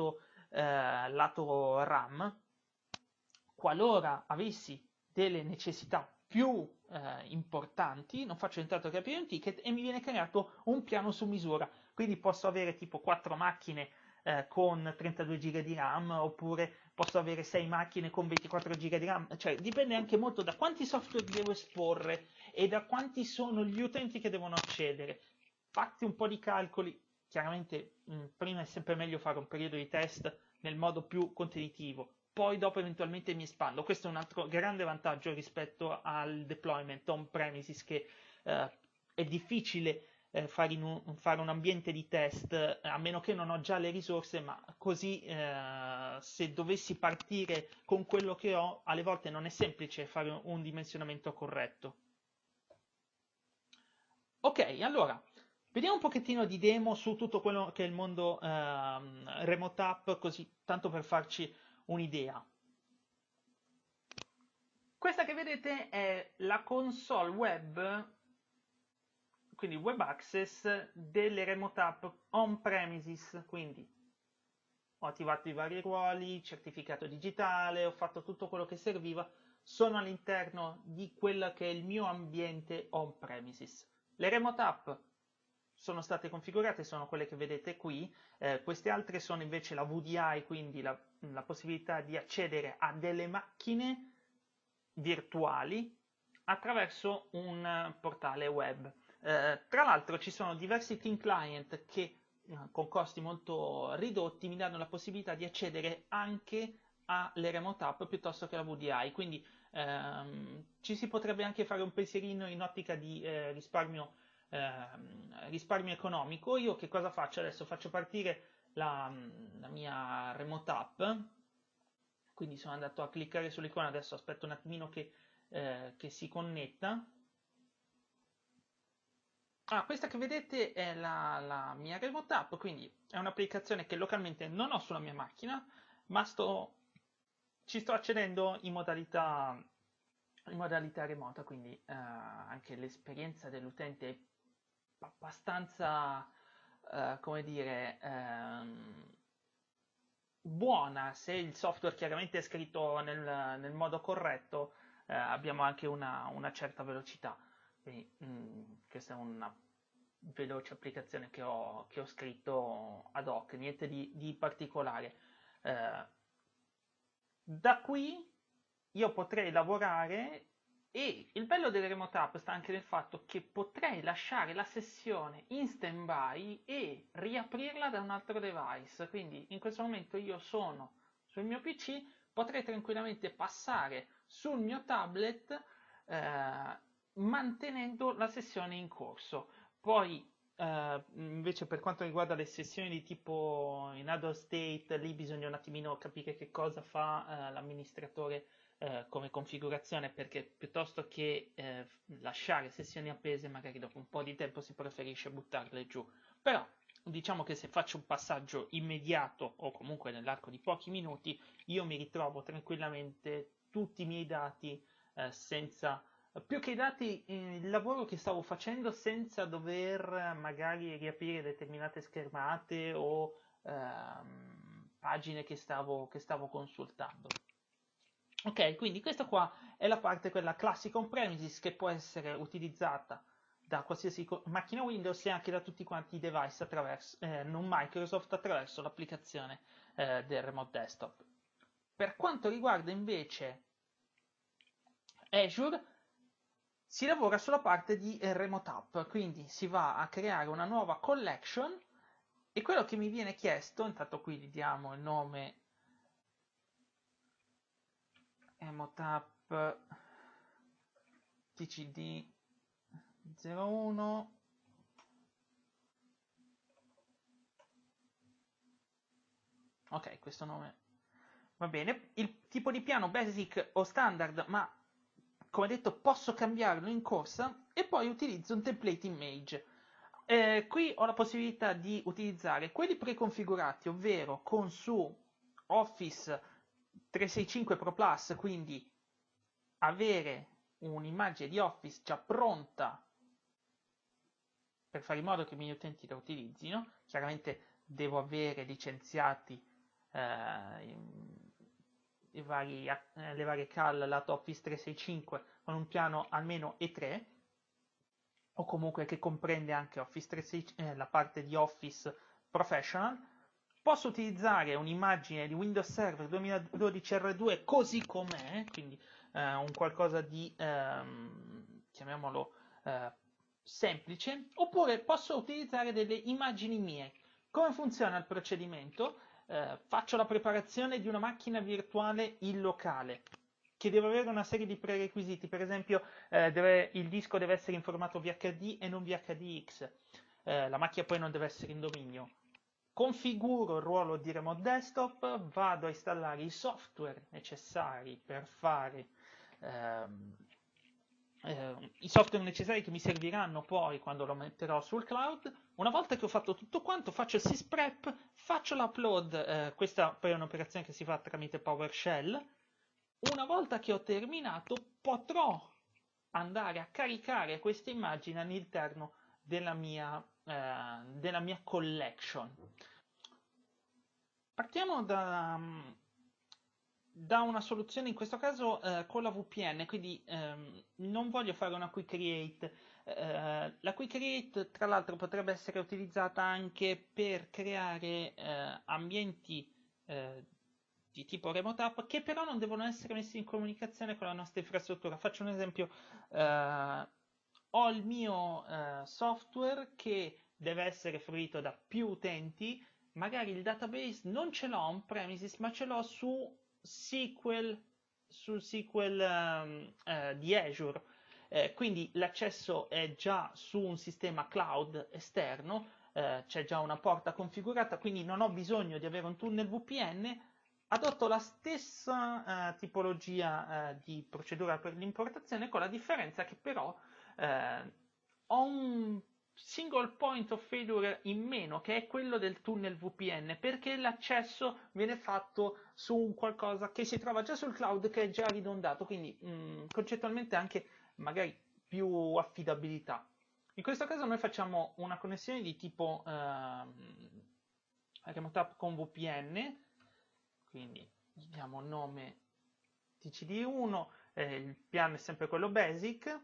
lato RAM. Qualora avessi delle necessità più importanti, non faccio entrato a capire un ticket e mi viene creato un piano su misura. Quindi posso avere tipo 4 macchine con 32 giga di RAM, oppure posso avere 6 macchine con 24 giga di RAM. Cioè, dipende anche molto da quanti software devo esporre e da quanti sono gli utenti che devono accedere. Fatti un po' di calcoli. Chiaramente, prima è sempre meglio fare un periodo di test nel modo più contenitivo, poi dopo eventualmente mi espando. Questo è un altro grande vantaggio rispetto al deployment on-premises, che è difficile fare un ambiente di test, a meno che non ho già le risorse, ma così se dovessi partire con quello che ho, alle volte non è semplice fare un dimensionamento corretto. Ok, allora, vediamo un pochettino di demo su tutto quello che è il mondo Remote App, così tanto per farci un'idea. Questa che vedete è la console web, quindi web access delle Remote App on-premises, quindi ho attivato i vari ruoli, certificato digitale, ho fatto tutto quello che serviva, sono all'interno di quello che è il mio ambiente on-premises. Le Remote App sono state configurate, sono quelle che vedete qui, queste altre sono invece la VDI, quindi la possibilità di accedere a delle macchine virtuali attraverso un portale web. Tra l'altro ci sono diversi Team Client che con costi molto ridotti mi danno la possibilità di accedere anche alle Remote App piuttosto che alla VDI, quindi ci si potrebbe anche fare un pensierino in ottica di risparmio economico. Io che cosa faccio adesso? Faccio partire la mia Remote App, quindi sono andato a cliccare sull'icona, adesso aspetto un attimino che si connetta. Questa che vedete è la mia Remote App, quindi è un'applicazione che localmente non ho sulla mia macchina, ma ci sto accedendo in modalità remota, quindi anche l'esperienza dell'utente è abbastanza, come dire, buona. Se il software chiaramente è scritto nel modo corretto, abbiamo anche una certa velocità. Quindi, questa è una veloce applicazione che ho scritto ad hoc, niente di particolare. Da qui io potrei lavorare, e il bello delle remote app sta anche nel fatto che potrei lasciare la sessione in stand-by e riaprirla da un altro device. Quindi in questo momento io sono sul mio PC, potrei tranquillamente passare sul mio tablet mantenendo la sessione in corso. Poi invece per quanto riguarda le sessioni di tipo in adult state, lì bisogna un attimino capire che cosa fa l'amministratore come configurazione, perché piuttosto che lasciare sessioni appese, magari dopo un po' di tempo si preferisce buttarle giù. Però diciamo che se faccio un passaggio immediato o comunque nell'arco di pochi minuti, io mi ritrovo tranquillamente tutti i miei dati senza più che i dati, il lavoro che stavo facendo senza dover magari riaprire determinate schermate o pagine che stavo consultando. Ok, quindi questa qua è la parte, quella classica on-premises, che può essere utilizzata da qualsiasi macchina Windows e anche da tutti quanti i device non Microsoft, attraverso l'applicazione del Remote Desktop. Per quanto riguarda invece Azure, si lavora sulla parte di Remote App, quindi si va a creare una nuova collection, e quello che mi viene chiesto, intanto qui gli diamo il nome Remote App TCD 01. Ok, questo nome va bene. Il tipo di piano basic o standard, ma come detto, posso cambiarlo in corsa e poi utilizzo un template image. Qui ho la possibilità di utilizzare quelli preconfigurati, ovvero con su Office 365 Pro Plus, quindi avere un'immagine di Office già pronta per fare in modo che i miei utenti la utilizzino. Chiaramente devo avere licenziati le varie CAL lato Office 365 con un piano almeno E3, o comunque che comprende anche Office 365, la parte di Office Professional. Posso utilizzare un'immagine di Windows Server 2012 R2 così com'è, quindi un qualcosa di, chiamiamolo, semplice, oppure posso utilizzare delle immagini mie. Come funziona il procedimento? Faccio la preparazione di una macchina virtuale in locale, che deve avere una serie di prerequisiti, per esempio il disco deve essere in formato VHD e non VHDX, la macchina poi non deve essere in dominio. Configuro il ruolo di remote desktop, vado a installare i software necessari per fare i software necessari che mi serviranno poi quando lo metterò sul cloud. Una volta che ho fatto tutto quanto, faccio il sysprep, faccio l'upload, questa poi è un'operazione che si fa tramite PowerShell. Una volta che ho terminato, potrò andare a caricare queste immagini all'interno della mia collection. Partiamo da una soluzione, in questo caso con la VPN, quindi non voglio fare una quick create. La quick create, tra l'altro, potrebbe essere utilizzata anche per creare ambienti di tipo remote app, che però non devono essere messi in comunicazione con la nostra infrastruttura. Faccio un esempio: ho il mio software che deve essere fruito da più utenti, magari il database non ce l'ho on-premises, ma ce l'ho sul SQL di Azure. Quindi l'accesso è già su un sistema cloud esterno, c'è già una porta configurata, quindi non ho bisogno di avere un tunnel VPN. Adotto la stessa tipologia di procedura per l'importazione, con la differenza che però ho un single point of failure in meno, che è quello del tunnel VPN, perché l'accesso viene fatto su un qualcosa che si trova già sul cloud, che è già ridondato, quindi concettualmente anche magari più affidabilità. In questo caso noi facciamo una connessione di tipo remote app con VPN, quindi gli diamo nome TCD1, il piano è sempre quello basic.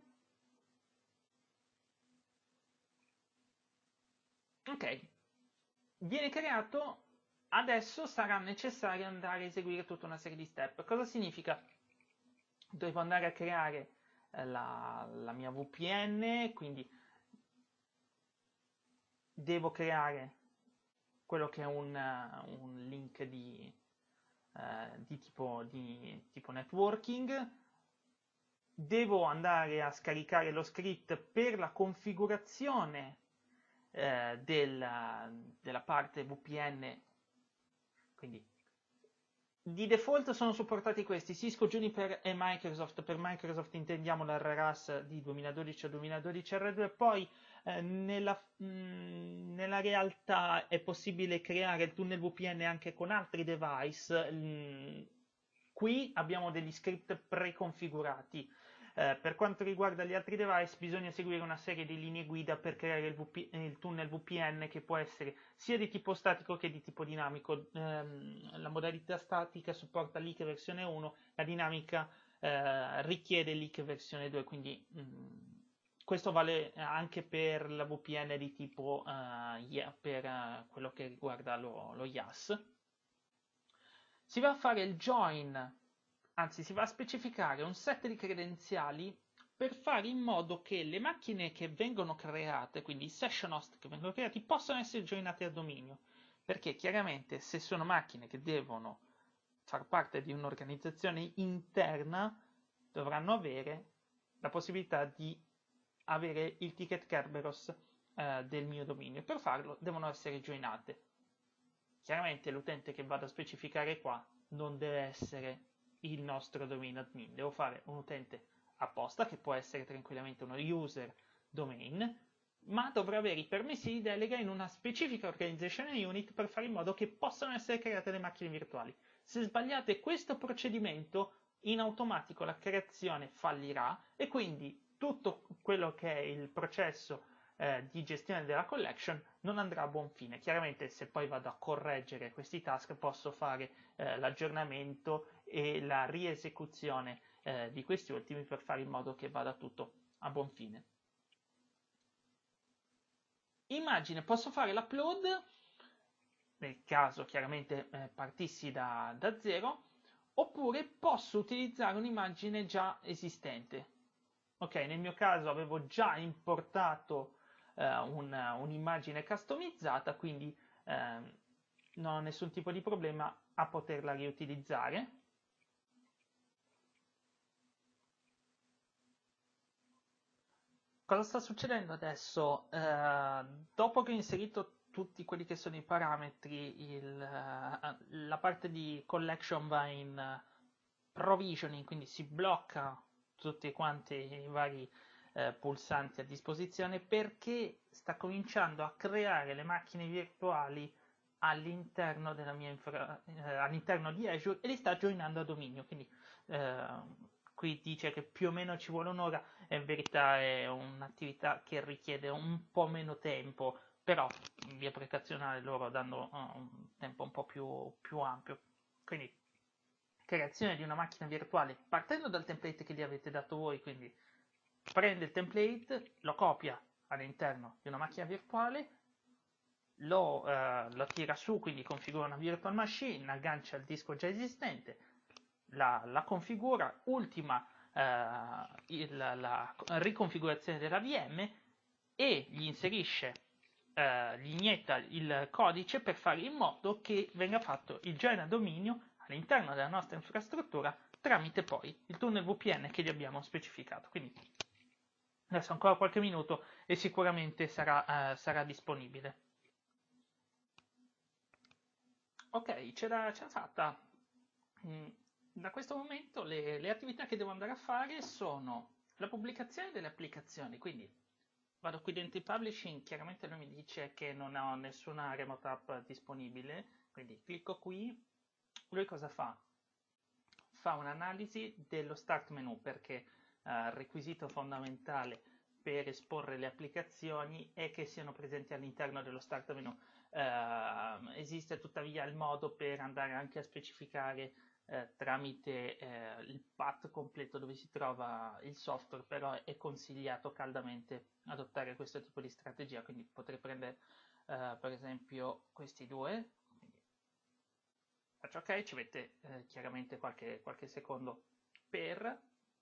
Ok, viene creato, adesso sarà necessario andare a eseguire tutta una serie di step. Cosa significa? Devo andare a creare la mia VPN, quindi devo creare quello che è un link di tipo networking. Devo andare a scaricare lo script per la configurazione della parte VPN, quindi di default sono supportati questi: Cisco, Juniper e Microsoft. Per Microsoft intendiamo la RAS di 2012 o 2012 R2, poi nella realtà è possibile creare il tunnel VPN anche con altri device. Qui abbiamo degli script preconfigurati. Per quanto riguarda gli altri device, bisogna seguire una serie di linee guida per creare il tunnel VPN, che può essere sia di tipo statico che di tipo dinamico. La modalità statica supporta LEAK versione 1, la dinamica richiede LEAK versione 2, quindi questo vale anche per la VPN di tipo per quello che riguarda lo IaaS. Si va a fare il join, anzi si va a specificare un set di credenziali per fare in modo che le macchine che vengono create, quindi i session host che vengono creati, possano essere joinate a dominio, perché chiaramente se sono macchine che devono far parte di un'organizzazione interna, dovranno avere la possibilità di avere il ticket Kerberos del mio dominio. Per farlo devono essere joinate. Chiaramente l'utente che vado a specificare qua non deve essere il nostro dominio admin, devo fare un utente apposta, che può essere tranquillamente uno user domain, ma dovrà avere i permessi di delega in una specifica organization unit per fare in modo che possano essere create le macchine virtuali. Se sbagliate questo procedimento, in automatico la creazione fallirà e quindi tutto quello che è il processo di gestione della collection non andrà a buon fine. Chiaramente se poi vado a correggere questi task posso fare l'aggiornamento e la riesecuzione di questi ultimi per fare in modo che vada tutto a buon fine. Immagine, posso fare l'upload, nel caso chiaramente partissi da zero, oppure posso utilizzare un'immagine già esistente. Ok, nel mio caso avevo già importato un'immagine customizzata, quindi non ho nessun tipo di problema a poterla riutilizzare. Cosa sta succedendo adesso? Dopo che ho inserito tutti quelli che sono i parametri, la parte di collection va in provisioning, quindi si blocca tutti quanti i vari pulsanti a disposizione perché sta cominciando a creare le macchine virtuali all'interno all'interno di Azure e li sta joinando a dominio. Quindi qui dice che più o meno ci vuole un'ora, e in verità è un'attività che richiede un po' meno tempo, però in via precazionale loro danno un tempo un po' più ampio. Quindi creazione di una macchina virtuale partendo dal template che gli avete dato voi, quindi prende il template, lo copia all'interno di una macchina virtuale, lo tira su, quindi configura una virtual machine, aggancia il disco già esistente, la configura, ultima la riconfigurazione della VM e gli inserisce, gli inietta il codice per fare in modo che venga fatto il join a dominio all'interno della nostra infrastruttura tramite poi il tunnel VPN che gli abbiamo specificato. Quindi adesso ancora qualche minuto e sicuramente sarà disponibile. Ok, ce l'ha fatta. Da questo momento le attività che devo andare a fare sono la pubblicazione delle applicazioni, quindi vado qui dentro i publishing, chiaramente lui mi dice che non ho nessuna remote app disponibile, quindi clicco qui, lui cosa fa? Fa un'analisi dello start menu perché il requisito fondamentale per esporre le applicazioni è che siano presenti all'interno dello start menu. Esiste tuttavia il modo per andare anche a specificare tramite il path completo dove si trova il software, però è consigliato caldamente adottare questo tipo di strategia, quindi potrei prendere per esempio questi due, quindi faccio ok, ci mette chiaramente qualche secondo per,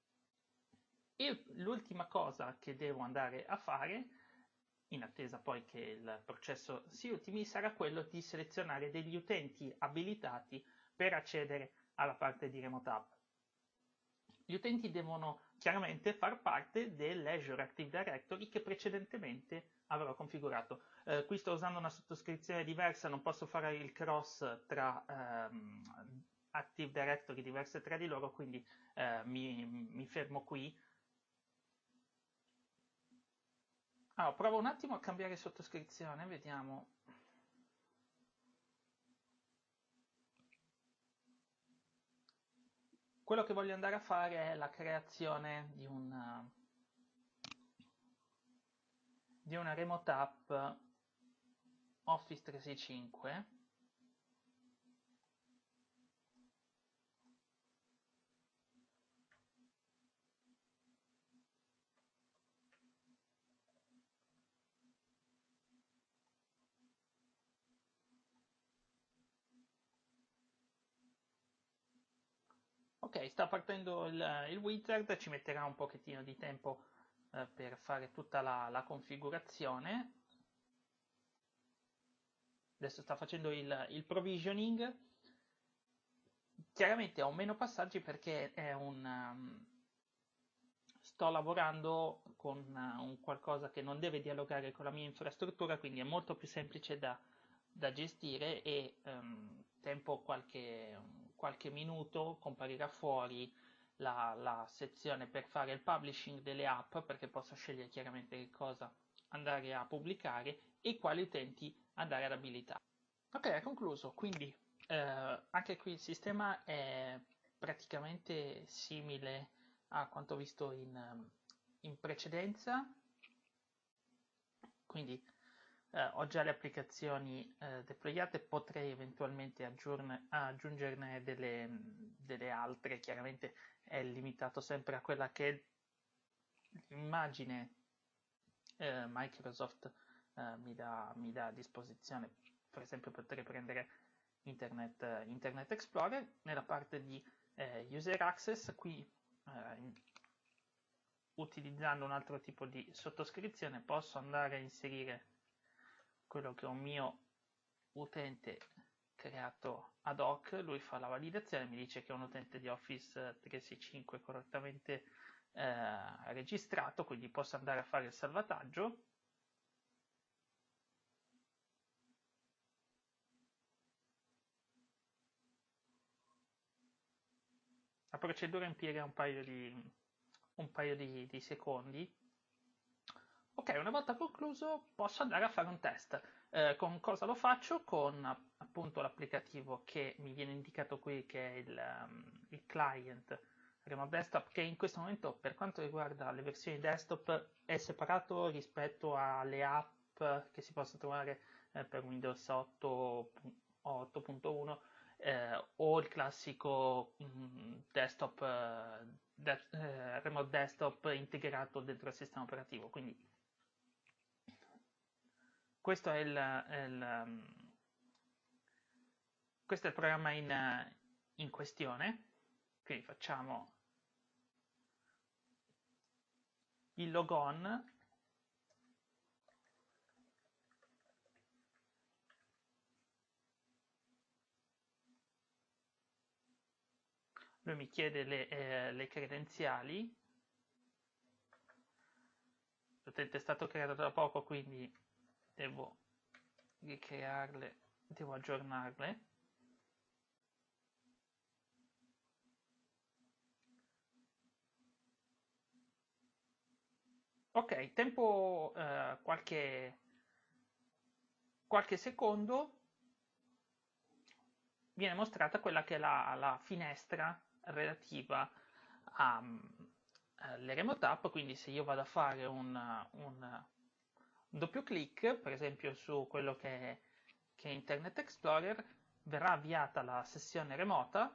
e l'ultima cosa che devo andare a fare in attesa poi che il processo si ultimi, sarà quello di selezionare degli utenti abilitati per accedere alla parte di Remote App. Gli utenti devono chiaramente far parte dell'Azure Active Directory che precedentemente avrò configurato. Qui sto usando una sottoscrizione diversa, non posso fare il cross tra Active Directory diverse tra di loro, quindi mi fermo qui. Allora, provo un attimo a cambiare sottoscrizione, vediamo. Quello che voglio andare a fare è la creazione di una remote app Office 365. Ok, sta partendo il wizard, ci metterà un pochettino di tempo per fare tutta la configurazione. Adesso sta facendo il provisioning. Chiaramente ho meno passaggi perché sto lavorando con un qualcosa che non deve dialogare con la mia infrastruttura, quindi è molto più semplice da gestire e tempo qualche minuto comparirà fuori la sezione per fare il publishing delle app, perché posso scegliere chiaramente che cosa andare a pubblicare e quali utenti andare ad abilitare. Ok, è concluso, quindi anche qui il sistema è praticamente simile a quanto visto in precedenza, quindi ho già le applicazioni deployate, potrei eventualmente aggiungerne delle altre, chiaramente è limitato sempre a quella che è l'immagine Microsoft mi dà a disposizione. Per esempio potrei prendere Internet Explorer nella parte di User Access, qui utilizzando un altro tipo di sottoscrizione posso andare a inserire quello che è un mio utente creato ad hoc, lui fa la validazione, mi dice che è un utente di Office 365 correttamente registrato, quindi posso andare a fare il salvataggio. La procedura impiega un paio di secondi. Ok, una volta concluso posso andare a fare un test. Con cosa lo faccio? Con appunto l'applicativo che mi viene indicato qui, che è il client Remote Desktop, che in questo momento per quanto riguarda le versioni desktop è separato rispetto alle app che si possono trovare per Windows 8 o 8.1 o il classico desktop, remote desktop integrato dentro il sistema operativo. Quindi questo è questo è il programma in questione. Quindi facciamo il logon. Lui mi chiede le credenziali. L'utente è stato creato da poco, quindi devo ricrearle, devo aggiornarle. Ok, tempo qualche secondo, viene mostrata quella che è la finestra relativa alle remote app, quindi se io vado a fare un doppio clic, per esempio su quello che è Internet Explorer, verrà avviata la sessione remota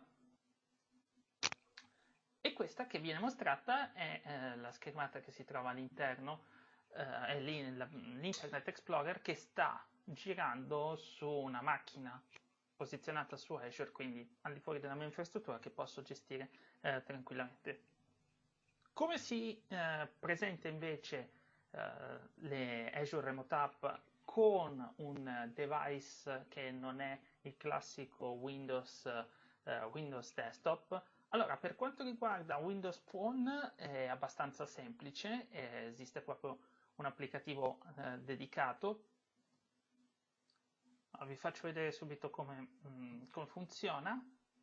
e questa che viene mostrata è la schermata che si trova all'interno, è l'Internet Explorer che sta girando su una macchina posizionata su Azure, quindi al di fuori della mia infrastruttura che posso gestire tranquillamente. Come si presenta invece le Azure Remote App con un device che non è il classico Windows Desktop? Allora, per quanto riguarda Windows Phone è abbastanza semplice, esiste proprio un applicativo dedicato. Allora, vi faccio vedere subito come funziona.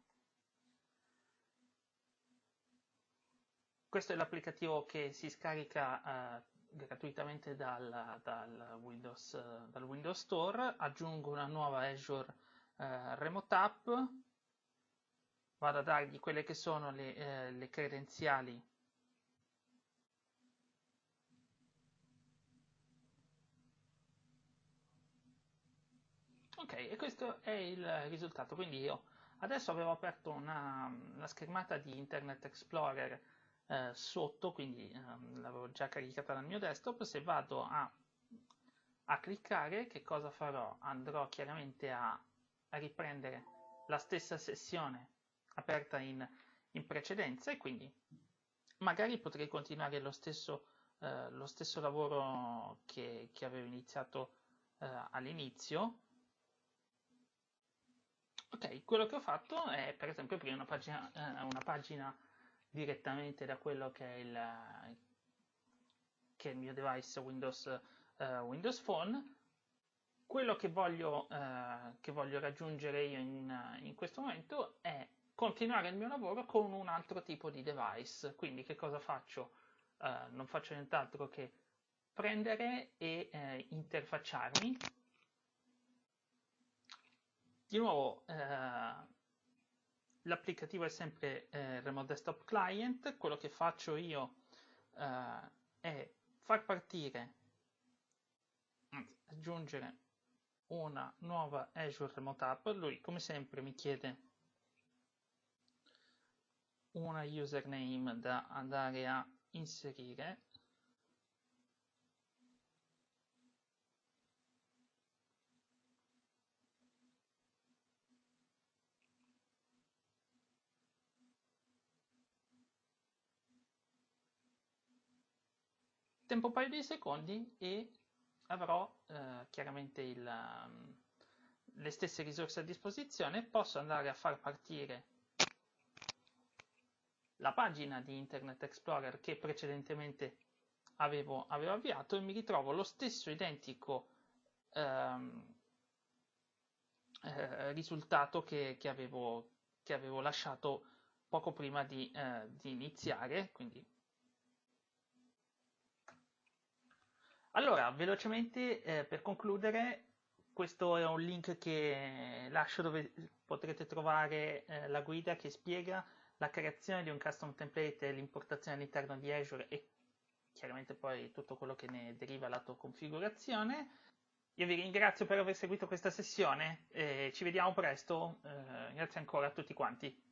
Questo è l'applicativo che si scarica gratuitamente dal Windows Store. Aggiungo una nuova Azure Remote App, vado a dargli quelle che sono le credenziali ok, e questo è il risultato. Quindi io adesso avevo aperto una schermata di Internet Explorer sotto, quindi l'avevo già caricata dal mio desktop. Se vado a cliccare, che cosa farò? Andrò chiaramente a riprendere la stessa sessione aperta in precedenza e quindi magari potrei continuare lo stesso lavoro che avevo iniziato all'inizio. Ok, quello che ho fatto è per esempio aprire una pagina direttamente da quello che è il mio device Windows Phone. Quello che voglio raggiungere io in questo momento è continuare il mio lavoro con un altro tipo di device. Quindi che cosa faccio? Non faccio nient'altro che prendere e interfacciarmi. Di nuovo, l'applicativo è sempre Remote Desktop Client. Quello che faccio io è far partire, anzi, aggiungere una nuova Azure Remote App. Lui, come sempre, mi chiede una username da andare a inserire. Tempo un paio di secondi e avrò chiaramente le stesse risorse a disposizione. Posso andare a far partire la pagina di Internet Explorer che precedentemente avevo avviato e mi ritrovo lo stesso identico ehm, risultato che avevo lasciato poco prima di iniziare. Quindi, allora, velocemente per concludere, questo è un link che lascio dove potrete trovare la guida che spiega la creazione di un custom template e l'importazione all'interno di Azure e chiaramente poi tutto quello che ne deriva lato configurazione. Io vi ringrazio per aver seguito questa sessione e ci vediamo presto. Grazie ancora a tutti quanti.